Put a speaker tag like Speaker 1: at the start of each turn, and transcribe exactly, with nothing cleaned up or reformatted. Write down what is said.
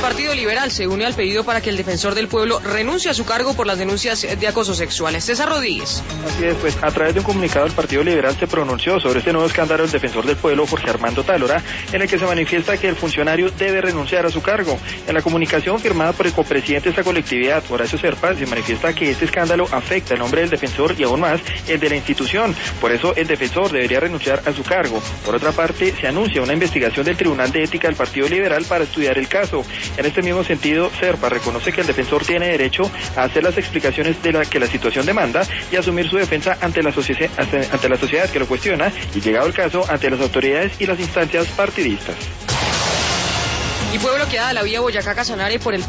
Speaker 1: Partido Liberal se une al pedido para que el defensor del pueblo renuncie a su cargo por las denuncias de acoso sexual. César Rodríguez.
Speaker 2: Así es, pues a través de un comunicado el Partido Liberal se pronunció sobre este nuevo escándalo del defensor del pueblo, Jorge Armando Tálora, en el que se manifiesta que el funcionario debe renunciar a su cargo. En la comunicación firmada por el copresidente de esta colectividad, Horacio Serpa, se manifiesta que este escándalo afecta el nombre del defensor y aún más el de la institución. Por eso el defensor debería renunciar a su cargo. Por otra parte, se anuncia una investigación del Tribunal de Ética del Partido Liberal para estudiar el caso. En este mismo sentido, Serpa reconoce que el defensor tiene derecho a hacer las explicaciones de la que la situación demanda y asumir su defensa ante la, ante la sociedad que lo cuestiona y, llegado el caso, ante las autoridades y las instancias partidistas.
Speaker 1: Y fue bloqueada la vía Boyacá-Casanare por el